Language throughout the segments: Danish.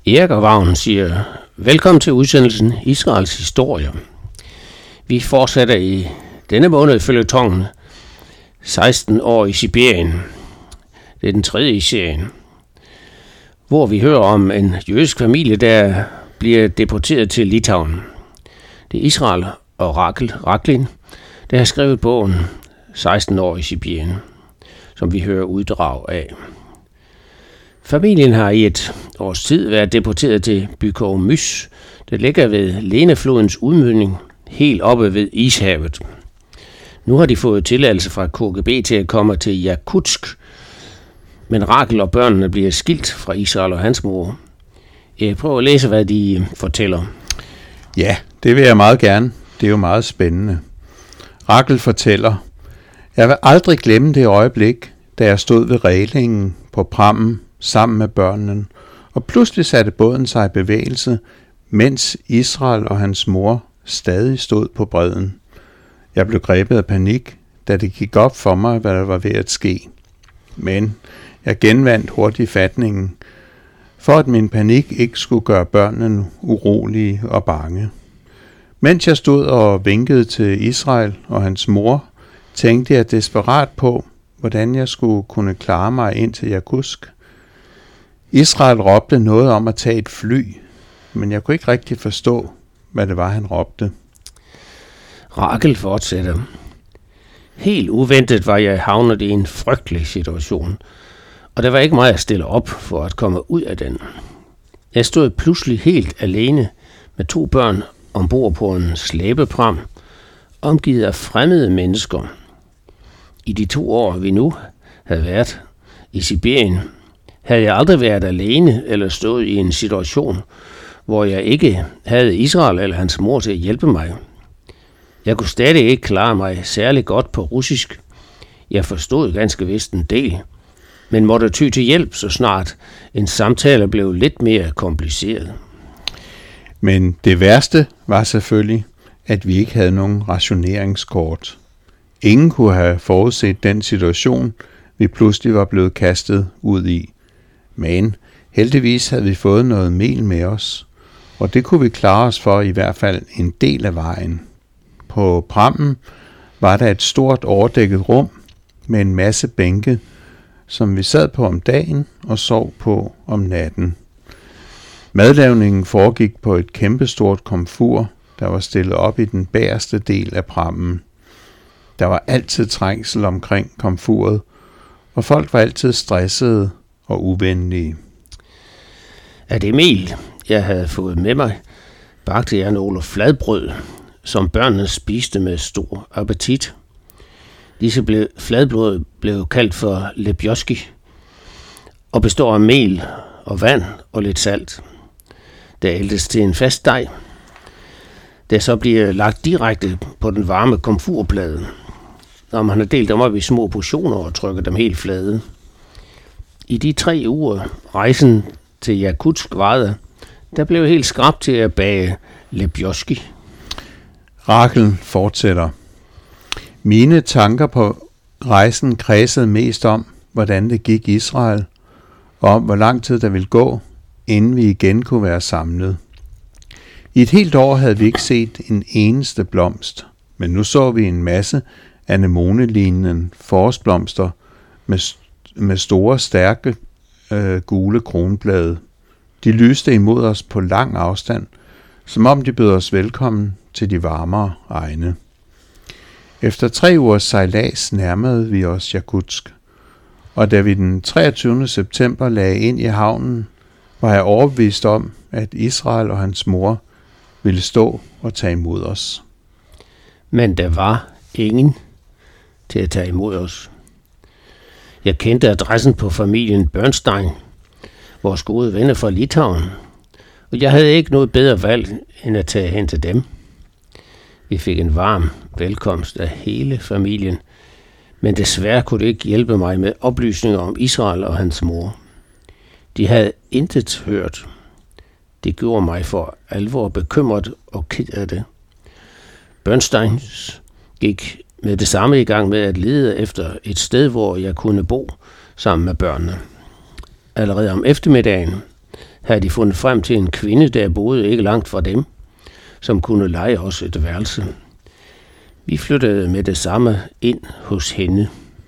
Erik og Vagn siger, velkommen til udsendelsen Israels Historie. Vi fortsætter i denne måned føljetongen 16 år i Sibirien. Det er den tredje i serien, hvor vi hører om en jødisk familie, der bliver deporteret til Litauen. Det er Israel og Raklin, der har skrevet bogen 16 år i Sibirien, som vi hører uddrag af. Familien har i et års tid været deporteret til Bykovmys, der ligger ved Leneflodens udmunding helt oppe ved Ishavet. Nu har de fået tilladelse fra KGB til at komme til Jakutsk, men Rakel og børnene bliver skilt fra Israel og hans mor. Jeg prøver at læse, hvad de fortæller. Ja, det vil jeg meget gerne. Det er jo meget spændende. Rakel fortæller, jeg vil aldrig glemme det øjeblik, da jeg stod ved reglingen på prammen sammen med børnene, og pludselig satte båden sig i bevægelse, mens Israel og hans mor stadig stod på bredden. Jeg blev grebet af panik, da det gik op for mig, hvad der var ved at ske. Men jeg genvandt hurtigt fatningen, for at min panik ikke skulle gøre børnene urolige og bange. Mens jeg stod og vinkede til Israel og hans mor, tænkte jeg desperat på, hvordan jeg skulle kunne klare mig ind til Jakutsk. Israel råbte noget om at tage et fly, men jeg kunne ikke rigtig forstå, hvad det var, han råbte. Rakel fortsætter. Helt uventet var jeg havnet i en frygtelig situation, og der var ikke meget at stille op for at komme ud af den. Jeg stod pludselig helt alene med 2 børn ombord på en slæbepram, omgivet af fremmede mennesker. I de 2 år, vi nu havde været i Sibirien, havde jeg aldrig været alene eller stået i en situation, hvor jeg ikke havde Israel eller hans mor til at hjælpe mig. Jeg kunne stadig ikke klare mig særlig godt på russisk. Jeg forstod ganske vist en del, men måtte ty til hjælp, så snart en samtale blev lidt mere kompliceret. Men det værste var selvfølgelig, at vi ikke havde nogen rationeringskort. Ingen kunne have forudset den situation, vi pludselig var blevet kastet ud i. Men heldigvis havde vi fået noget mel med os, og det kunne vi klare os for i hvert fald en del af vejen. På prammen var der et stort overdækket rum med en masse bænke, som vi sad på om dagen og sov på om natten. Madlavningen foregik på et kæmpestort komfur, der var stillet op i den bagerste del af prammen. Der var altid trængsel omkring komfuret, og folk var altid stressede og uvenlige. Af det mel, jeg havde fået med mig, bagte jeg nogle fladbrød, som børnene spiste med stor appetit. Disse fladbrød blev kaldt for lebjoski og består af mel og vand og lidt salt. Der ældes til en fast dej, der så bliver lagt direkte på den varme komfurplade, når man har delt dem op i små portioner og trykket dem helt flade. I de 3 uger rejsen til Jakutsk varede, der blev helt skrapt til at bage lebjoski. Rakel fortsætter. Mine tanker på rejsen kredsede mest om, hvordan det gik Israel, og om hvor lang tid der ville gå, inden vi igen kunne være samlet. I et helt år havde vi ikke set en eneste blomst, men nu så vi en masse anemonelignende forårsblomster med store, stærke, gule kronblade. De lyste imod os på lang afstand, som om de bød os velkommen til de varmere egne. Efter 3 ugers sejlads nærmede vi os Jakutsk, og da vi den 23. september lagde ind i havnen, var jeg overbevist om, at Israel og hans mor ville stå og tage imod os. Men der var ingen til at tage imod os. Jeg kendte adressen på familien Bernstein, vores gode venner fra Litauen, og jeg havde ikke noget bedre valg end at tage hen til dem. Vi fik en varm velkomst af hele familien, men desværre kunne det ikke hjælpe mig med oplysninger om Israel og hans mor. De havde intet hørt. Det gjorde mig for alvor bekymret og ked af det. Bernsteins gik med det samme i gang med at lede efter et sted, hvor jeg kunne bo sammen med børnene. Allerede om eftermiddagen havde de fundet frem til en kvinde, der boede ikke langt fra dem, som kunne leje os et værelse. Vi flyttede med det samme ind hos hende.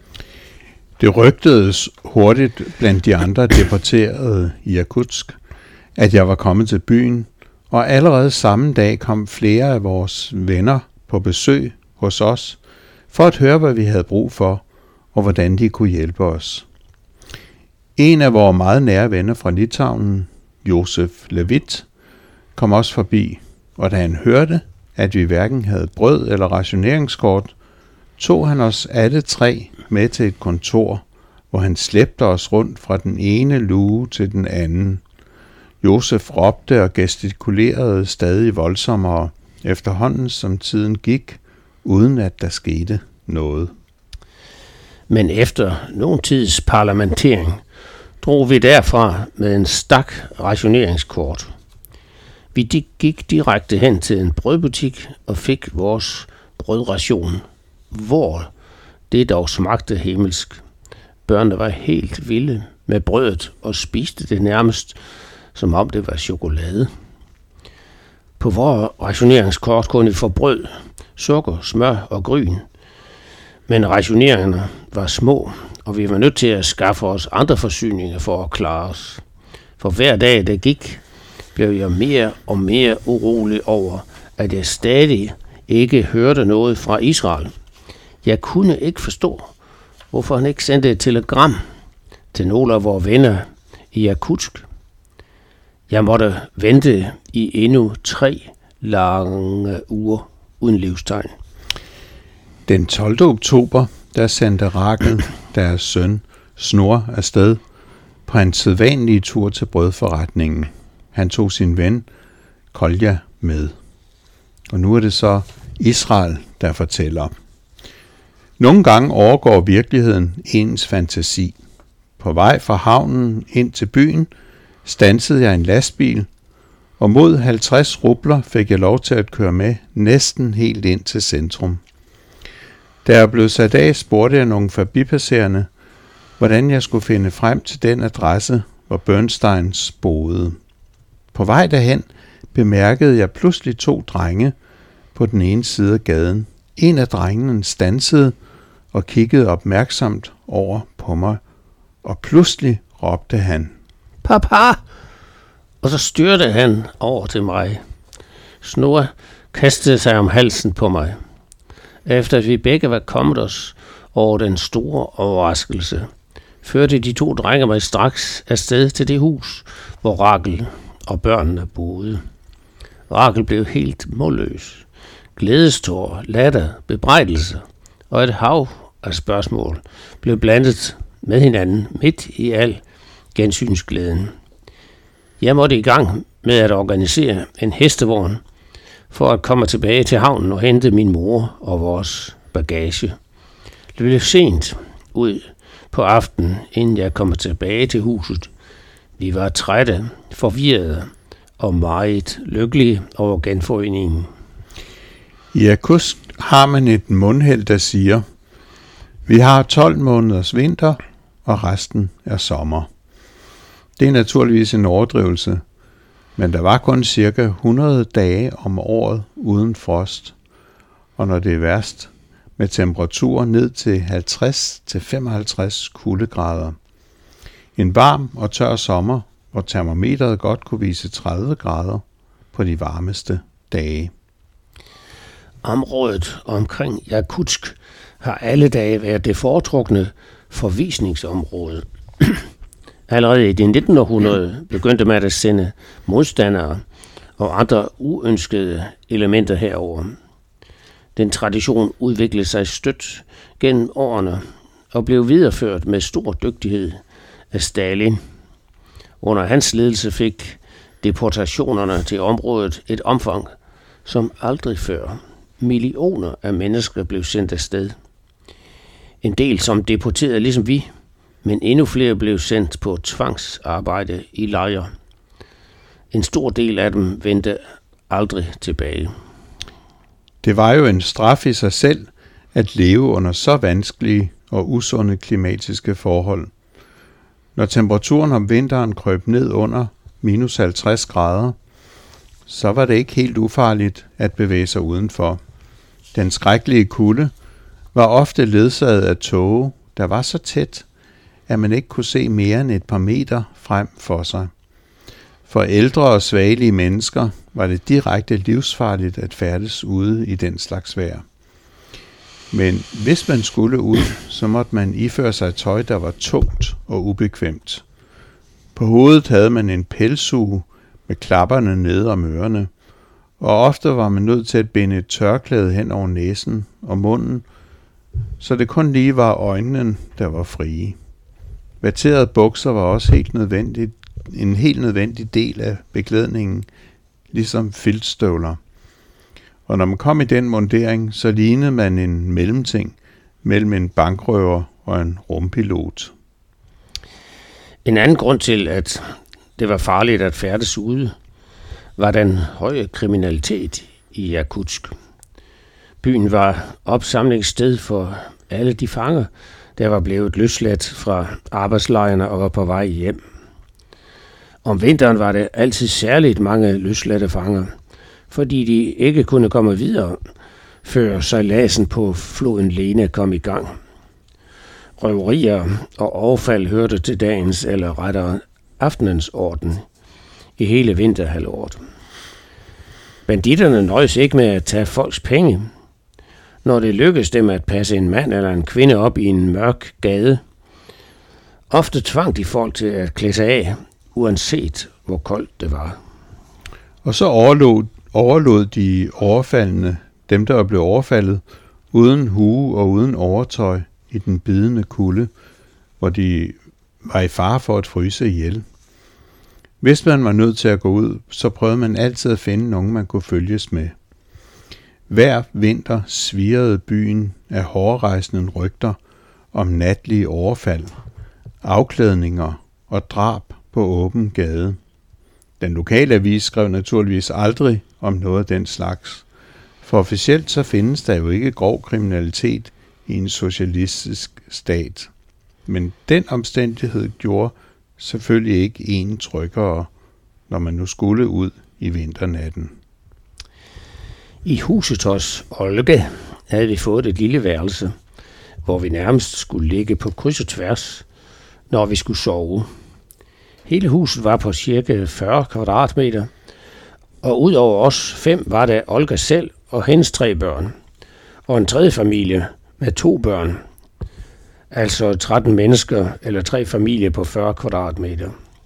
Det rygtedes hurtigt blandt de andre deporterede i Jakutsk, at jeg var kommet til byen, og allerede samme dag kom flere af vores venner på besøg hos os, for at høre, hvad vi havde brug for, og hvordan de kunne hjælpe os. En af vores meget nære venner fra Litauen, Josef Levit, kom også forbi, og da han hørte, at vi hverken havde brød eller rationeringskort, tog han os alle tre med til et kontor, hvor han slæbte os rundt fra den ene luge til den anden. Josef råbte og gestikulerede stadig voldsommere efterhånden, som tiden gik, uden at der skete noget. Men efter nogen tids parlamentering drog vi derfra med en stak rationeringskort. Vi gik direkte hen til en brødbutik og fik vores brødration, hvor det dog smagte himmelsk. Børnene var helt vilde med brødet og spiste det nærmest, som om det var chokolade. På vores rationeringskort kunne vi få brød, sukker, smør og gryn. Men rationeringerne var små, og vi var nødt til at skaffe os andre forsyninger for at klare os. For hver dag, der gik, blev jeg mere og mere urolig over, at jeg stadig ikke hørte noget fra Israel. Jeg kunne ikke forstå, hvorfor han ikke sendte et telegram til nogle af vores venner i Jakutsk. Jeg måtte vente i endnu 3 lange uger uden livstegn. Den 12. oktober, der sendte Rachel, deres søn, Snor afsted på en sædvanlige tur til brødforretningen. Han tog sin ven, Kolja, med. Og nu er det så Israel, der fortæller. Nogle gange overgår virkeligheden ens fantasi. På vej fra havnen ind til byen standsede jeg en lastbil, og mod 50 rubler fik jeg lov til at køre med næsten helt ind til centrum. Da jeg blev sat af, spurgte jeg nogle forbipasserende, hvordan jeg skulle finde frem til den adresse, hvor Bernsteins boede. På vej derhen bemærkede jeg pludselig 2 drenge på den ene side af gaden. En af drengene standsede og kiggede opmærksomt over på mig, og pludselig råbte han, "Papa!" Og så styrte han over til mig. Snor kastede sig om halsen på mig. Efter at vi begge var kommet os over den store overraskelse, førte de 2 drenge mig straks afsted til det hus, hvor Rachel og børnene boede. Rachel blev helt målløs. Glædestår, latter, bebrejdelse og et hav af spørgsmål blev blandet med hinanden midt i al gensynsglæden. Jeg måtte i gang med at organisere en hestevogn for at komme tilbage til havnen og hente min mor og vores bagage. Det blev sent ud på aftenen, inden jeg kom tilbage til huset. Vi var trætte, forvirrede og meget lykkelige over genforeningen. I Jakutsk har man et mundheld, der siger, vi har 12 måneders vinter, og resten er sommer. Det er naturligvis en overdrivelse, men der var kun cirka 100 dage om året uden frost, og når det er værst, med temperaturer ned til 50-55 kuldegrader. En varm og tør sommer, hvor termometeret godt kunne vise 30 grader på de varmeste dage. Området omkring Jakutsk har alle dage været det foretrukne forvisningsområde. Allerede i det 1900 begyndte man at sende modstandere og andre uønskede elementer herover. Den tradition udviklede sig stødt gennem årene og blev videreført med stor dygtighed af Stalin. Under hans ledelse fik deportationerne til området et omfang som aldrig før. Millioner af mennesker blev sendt afsted. En del som deporterede ligesom vi, men endnu flere blev sendt på tvangsarbejde i lejre. En stor del af dem vendte aldrig tilbage. Det var jo en straf i sig selv at leve under så vanskelige og usunde klimatiske forhold. Når temperaturen om vinteren krøb ned under minus 50 grader, så var det ikke helt ufarligt at bevæge sig udenfor. Den skrækkelige kulde var ofte ledsaget af tåge, der var så tæt, at man ikke kunne se mere end et par meter frem for sig. For ældre og svagelige mennesker var det direkte livsfarligt at færdes ude i den slags vejr. Men hvis man skulle ud, så måtte man iføre sig tøj, der var tungt og ubekvemt. På hovedet havde man en pelshue med klapperne nede om ørerne, og ofte var man nødt til at binde et tørklæde hen over næsen og munden, så det kun lige var øjnene, der var frie. Vatterede bukser var også en helt nødvendig del af beklædningen, ligesom filtstøvler. Og når man kom i den mundering, så lignede man en mellemting mellem en bankrøver og en rumpilot. En anden grund til, at det var farligt at færdes ude, var den høje kriminalitet i Jakutsk. Byen var opsamlingssted for alle de fanger, der var blevet løsladt fra arbejdslejrene og var på vej hjem. Om vinteren var det altid særligt mange løsladte fanger, fordi de ikke kunne komme videre, før sejladsen på floden Lena kom i gang. Røverier og overfald hørte til dagens eller rettere aftenens orden i hele vinterhalvåret. Banditterne nøjes ikke med at tage folks penge. Når det lykkedes dem at passe en mand eller en kvinde op i en mørk gade, ofte tvang de folk til at klæde sig af, uanset hvor koldt det var. Og så overlod de overfaldende, dem der blev overfaldet, uden hue og uden overtøj i den bidende kulde, hvor de var i fare for at fryse ihjel. Hvis man var nødt til at gå ud, så prøvede man altid at finde nogen, man kunne følges med. Hver vinter svirrede byen af hårrejsende rygter om natlige overfald, afklædninger og drab på åben gade. Den lokale avis skrev naturligvis aldrig om noget af den slags, for officielt så findes der jo ikke grov kriminalitet i en socialistisk stat. Men den omstændighed gjorde selvfølgelig ikke en tryggere, når man nu skulle ud i vinternatten. I huset hos Olga havde vi fået et lille værelse, hvor vi nærmest skulle ligge på kryds og tværs, når vi skulle sove. Hele huset var på cirka 40 kvadratmeter, og ud over os 5 var der Olga selv og hendes 3 børn, og en tredje familie med 2 børn, altså 13 mennesker eller 3 familier på 40 kvadratmeter.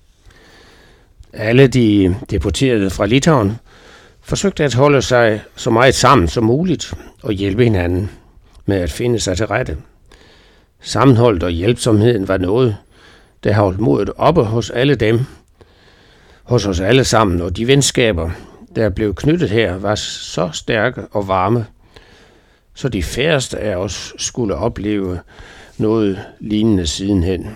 Alle de deporterede fra Litauen forsøgte at holde sig så meget sammen som muligt og hjælpe hinanden med at finde sig til rette. Sammenholdet og hjælpsomheden var noget, der holdt modet oppe hos alle dem, hos os alle sammen, og de venskaber, der blev knyttet her, var så stærke og varme, så de færreste af os skulle opleve noget lignende sidenhen.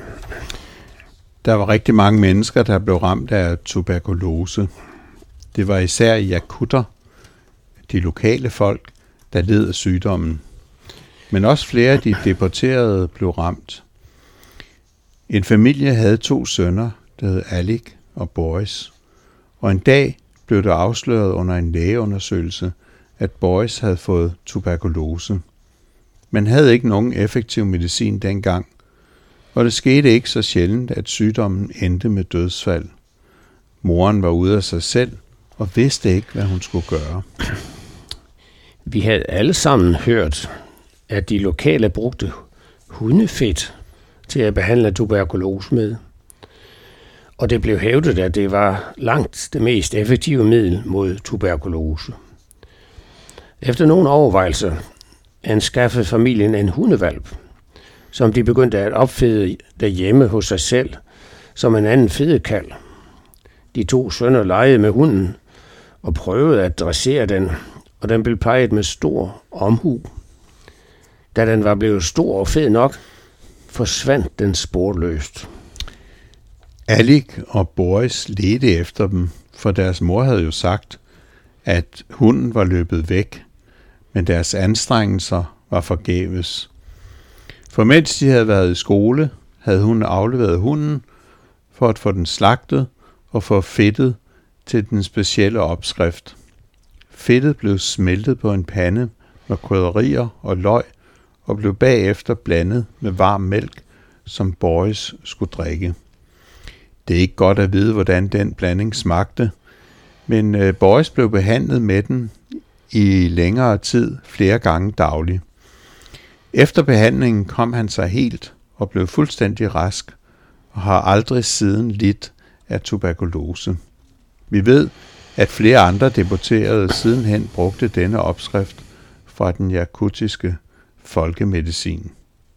Der var rigtig mange mennesker, der blev ramt af tuberkulose. Det var især jakutter, de lokale folk, der led af sygdommen. Men også flere af de deporterede blev ramt. En familie havde 2 sønner, der hed Alik og Boris. Og en dag blev det afsløret under en lægeundersøgelse, at Boris havde fået tuberkulose. Man havde ikke nogen effektiv medicin dengang, og det skete ikke så sjældent, at sygdommen endte med dødsfald. Moren var ude af sig selv og vidste ikke, hvad hun skulle gøre. Vi havde alle sammen hørt, at de lokale brugte hundefedt til at behandle tuberkulose med. Og det blev hævdet, at det var langt det mest effektive middel mod tuberkulose. Efter nogle overvejelser anskaffede familien en hundevalp, som de begyndte at opfede derhjemme hos sig selv, som en anden fedekald. De 2 sønner legede med hunden og prøvede at dressere den, og den blev plejet med stor omhu. Da den var blevet stor og fed nok, forsvandt den sporløst. Alik og Boris ledte efter dem, for deres mor havde jo sagt, at hunden var løbet væk, men deres anstrengelser var forgæves. For mens de havde været i skole, havde hun afleveret hunden for at få den slagtet og få fedtet til den specielle opskrift. Fedtet blev smeltet på en pande med krydderier og løg og blev bagefter blandet med varm mælk, som Boris skulle drikke. Det er ikke godt at vide, hvordan den blanding smagte, men Boris blev behandlet med den i længere tid flere gange daglig. Efter behandlingen kom han sig helt og blev fuldstændig rask og har aldrig siden lidt af tuberkulose. Vi ved, at flere andre deporterede sidenhen brugte denne opskrift fra den jakutiske folkemedicin.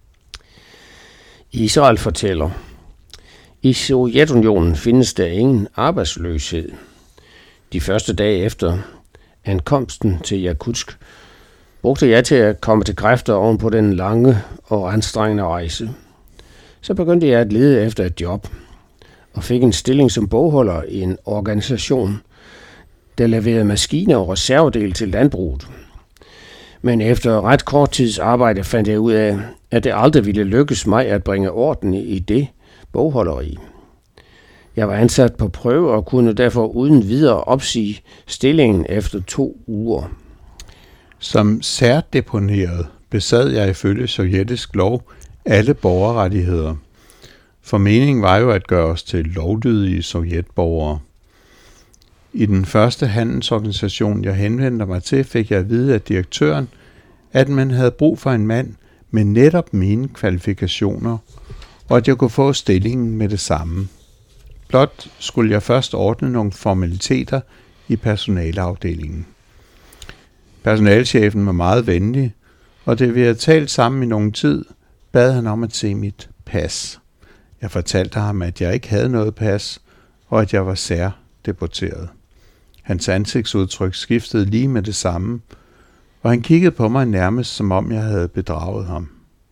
Israel fortæller, i Sovjetunionen findes der ingen arbejdsløshed. De første dage efter ankomsten til Jakutsk brugte jeg til at komme til kræfter oven på den lange og anstrengende rejse. Så begyndte jeg at lede efter et job og fik en stilling som bogholder i en organisation, der leverede maskiner og reservedele til landbruget. Men efter ret kort tids arbejde fandt jeg ud af, at det aldrig ville lykkes mig at bringe orden i det bogholderi. Jeg var ansat på prøve og kunne derfor uden videre opsige stillingen efter 2 uger. Som særdeponeret besad jeg ifølge sovjetisk lov alle borgerrettigheder. For meningen var jo at gøre os til lovlydige sovjetborgere. I den første handelsorganisation, jeg henvendte mig til, fik jeg at vide af direktøren, at man havde brug for en mand med netop mine kvalifikationer, og at jeg kunne få stillingen med det samme. Blot skulle jeg først ordne nogle formaliteter i personaleafdelingen. Personalchefen var meget venlig, og da vi havde talt sammen i nogen tid, bad han om at se mit pas. Jeg fortalte ham, at jeg ikke havde noget pas, og at jeg var særdeporteret. Hans ansigtsudtryk skiftede lige med det samme, og han kiggede på mig nærmest, som om jeg havde bedraget ham.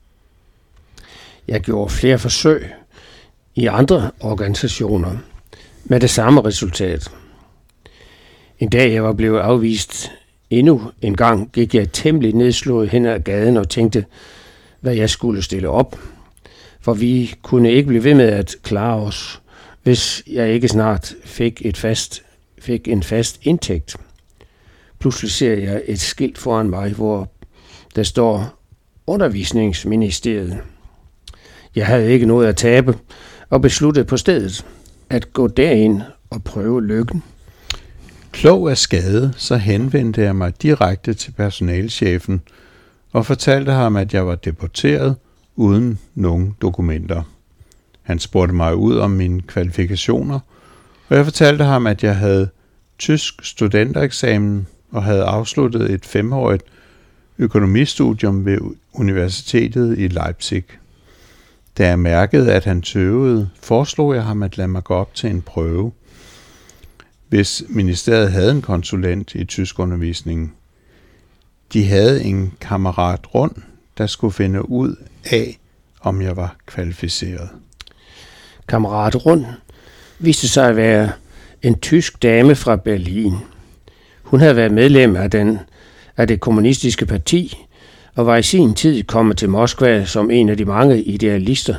Jeg gjorde flere forsøg i andre organisationer med det samme resultat. En dag jeg var blevet afvist endnu en gang, gik jeg temmelig nedslået hen ad gaden og tænkte, hvad jeg skulle stille op. For vi kunne ikke blive ved med at klare os, hvis jeg ikke snart fik en fast indtægt. Pludselig ser jeg et skilt foran mig, hvor der står Undervisningsministeriet. Jeg havde ikke noget at tabe og besluttede på stedet at gå derind og prøve lykken. Klog af skade, så henvendte jeg mig direkte til personalchefen og fortalte ham, at jeg var deporteret uden nogen dokumenter. Han spurgte mig ud om mine kvalifikationer, og jeg fortalte ham, at jeg havde tysk studentereksamen og havde afsluttet et 5-årigt økonomistudium ved universitetet i Leipzig. Da jeg mærkede, at han tøvede, foreslog jeg ham at lade mig gå op til en prøve, hvis ministeriet havde en konsulent i tyskundervisningen. De havde en kammerat rundt, der skulle finde ud af, om jeg var kvalificeret. Kammerat rundt viste sig at være en tysk dame fra Berlin. Hun havde været medlem af det kommunistiske parti og var i sin tid kommet til Moskva som en af de mange idealister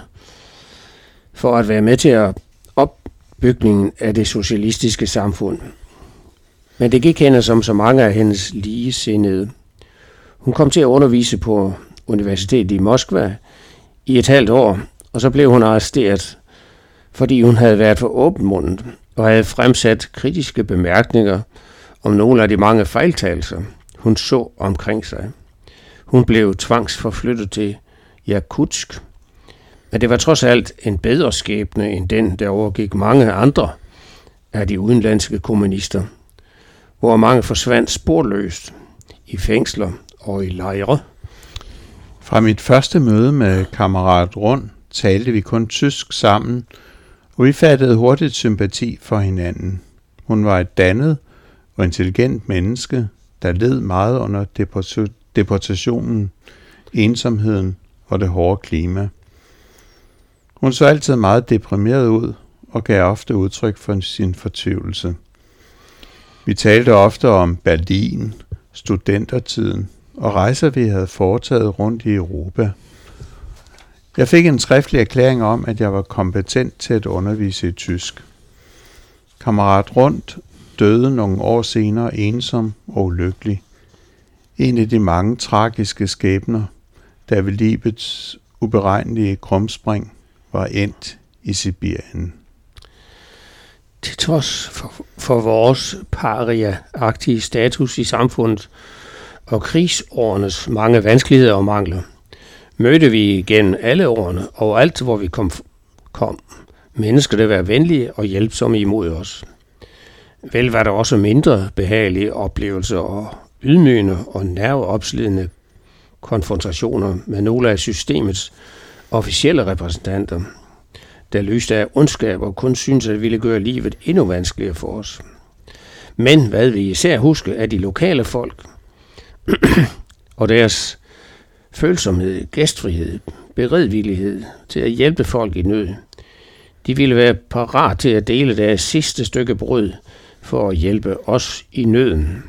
for at være med til opbygningen af det socialistiske samfund. Men det gik hende som så mange af hendes ligesindede. Hun kom til at undervise på universitetet i Moskva i et halvt år, og så blev hun arresteret, fordi hun havde været for åbenmundet og havde fremsat kritiske bemærkninger om nogle af de mange fejltagelser, hun så omkring sig. Hun blev tvangsforflyttet til Jakutsk, men det var trods alt en bedre skæbne end den, der overgik mange andre af de udenlandske kommunister, hvor mange forsvandt sporløst i fængsler og i lejre. Fra mit første møde med kammerat Rund talte vi kun tysk sammen, og vi fattede hurtigt sympati for hinanden. Hun var et dannet og intelligent menneske, der led meget under deportationen, ensomheden og det hårde klima. Hun så altid meget deprimeret ud og gav ofte udtryk for sin fortvivlelse. Vi talte ofte om Berlin, studentertiden og rejser, vi havde foretaget rundt i Europa. Jeg fik en skriftlig erklæring om, at jeg var kompetent til at undervise i tysk. Kammerat Rundt døde nogle år senere ensom og ulykkelig. En af de mange tragiske skæbner, der ved livets uberegnelige krumspring var endt i Sibirien. Til trods for vores paria-agtige status i samfundet og krigsårenes mange vanskeligheder og mangler, mødte vi igen alle årene og alt, hvor vi kom mennesker, der var venlige og hjælpsomme imod os. Vel var der også mindre behagelige oplevelser og ydmygende og nerveopslidende konfrontationer med nogle af systemets officielle repræsentanter, der lyste af ondskab og kun syntes at ville gøre livet endnu vanskeligere for os. Men hvad vi især huske af de lokale folk og deres følsomhed, gæstfrihed, beredvillighed til at hjælpe folk i nød. De ville være parat til at dele deres sidste stykke brød for at hjælpe os i nøden.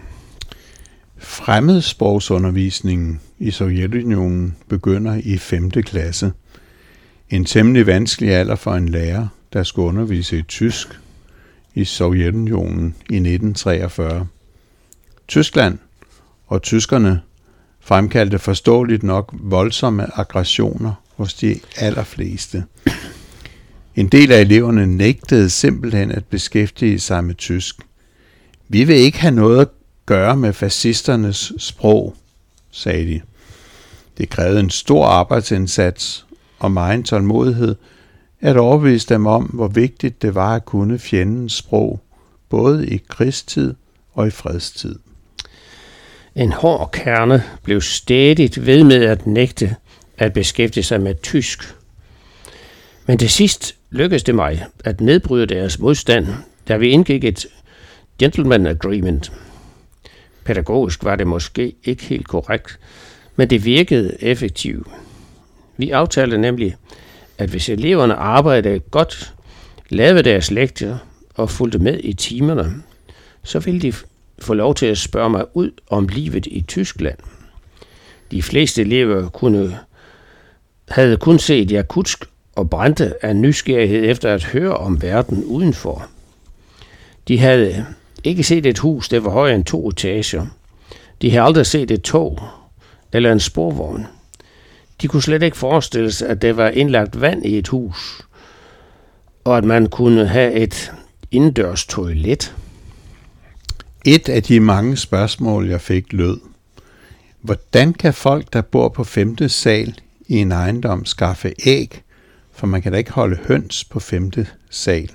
Fremmedsprogsundervisningen i Sovjetunionen begynder i 5. klasse. En temmelig vanskelig alder for en lærer, der skulle undervise i tysk i Sovjetunionen i 1943. Tyskland og tyskerne fremkaldte forståeligt nok voldsomme aggressioner hos de allerfleste. En del af eleverne nægtede simpelthen at beskæftige sig med tysk. Vi vil ikke have noget at gøre med fascisternes sprog, sagde de. Det krævede en stor arbejdsindsats og megen tålmodighed at overbevise dem om, hvor vigtigt det var at kunne fjendens sprog, både i krigstid og i fredstid. En hård kerne blev stædigt ved med at nægte at beskæftige sig med tysk. Men til sidst lykkedes det mig at nedbryde deres modstand, da vi indgik et gentleman agreement. Pædagogisk var det måske ikke helt korrekt, men det virkede effektivt. Vi aftalte nemlig, at hvis eleverne arbejdede godt, lavede deres lektier og fulgte med i timerne, så ville de få lov til at spørge mig ud om livet i Tyskland. De fleste elever havde kun set Jakutsk og brændte af nysgerrighed efter at høre om verden udenfor. De havde ikke set et hus, der var højere end 2 etager. De havde aldrig set et tog eller en sporvogn. De kunne slet ikke forestille sig, at der var indlagt vand i et hus, og at man kunne have et indendørs toilet. Et af de mange spørgsmål, jeg fik, lød: hvordan kan folk, der bor på 5. sal i en ejendom, skaffe æg? For man kan da ikke holde høns på 5. sal.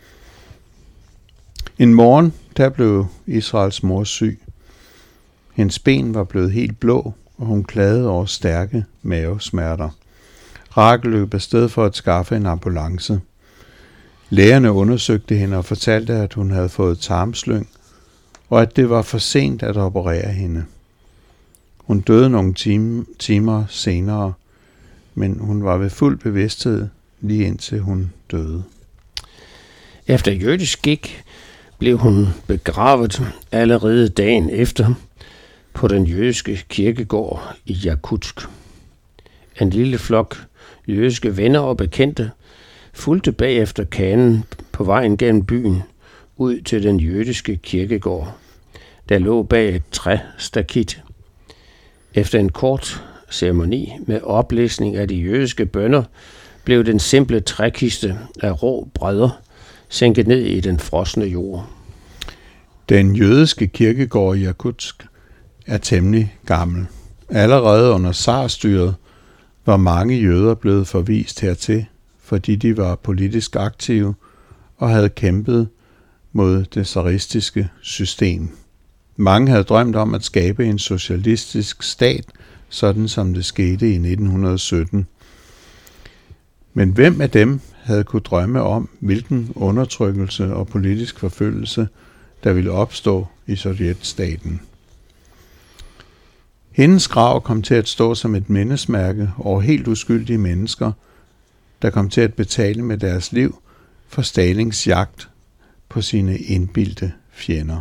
En morgen, der blev Israels mor syg. Hendes ben var blevet helt blå, og hun klagede over stærke mavesmerter. Rachel løb afsted for at skaffe en ambulance. Lægerne undersøgte hende og fortalte, at hun havde fået tarmslyng, og at det var for sent at operere hende. Hun døde nogle timer senere, men hun var ved fuld bevidsthed lige indtil hun døde. Efter jødisk skik blev hun begravet allerede dagen efter på den jødiske kirkegård i Jakutsk. En lille flok jødiske venner og bekendte fulgte bagefter kanen på vejen gennem byen ud til den jødiske kirkegård, der lå bag et træstakit. Efter en kort ceremoni med oplæsning af de jødiske bønner blev den simple trækiste af rå brædder sænket ned i den frosne jord. Den jødiske kirkegård i Jakutsk er temmelig gammel. Allerede under zarstyret var mange jøder blevet forvist hertil, fordi de var politisk aktive og havde kæmpet mod det zaristiske system. Mange havde drømt om at skabe en socialistisk stat, sådan som det skete i 1917. Men hvem af dem havde kunne drømme om, hvilken undertrykkelse og politisk forfølgelse, der ville opstå i Sovjetstaten? Hendes grav kom til at stå som et mindesmærke over helt uskyldige mennesker, der kom til at betale med deres liv for Stalins jagt på sine indbildte fjender.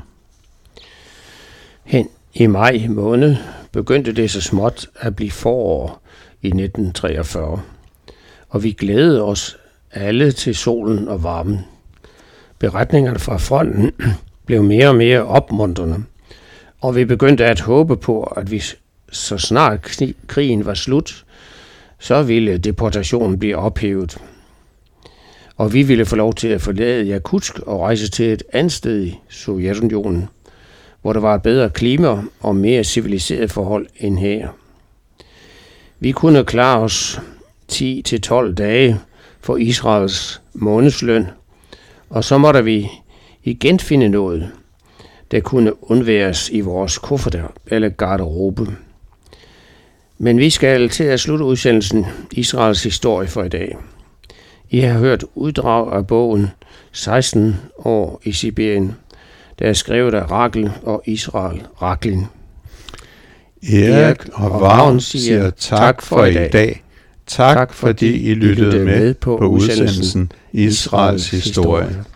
Hen i maj måned begyndte det så småt at blive forår i 1943, og vi glædede os alle til solen og varmen. Beretningerne fra fronten blev mere og mere opmuntrende, og vi begyndte at håbe på, at så snart krigen var slut, så ville deportationen blive ophævet. Og vi ville få lov til at forlade Jakutsk og rejse til et andet sted i Sovjetunionen, hvor der var et bedre klima og mere civiliserede forhold end her. Vi kunne klare os 10-12 dage for Israels månedsløn, og så måtte vi igen finde noget, der kunne undværes i vores kufferter eller garderobe. Men vi skal til at slutte udsendelsen Israels historie for i dag. I har hørt uddrag af bogen 16 år i Sibirien, der er skrevet af Rachel og Israel Rachlin. Erik og Vagn siger tak for i dag. Tak fordi I lyttede med på udsendelsen Israels historie.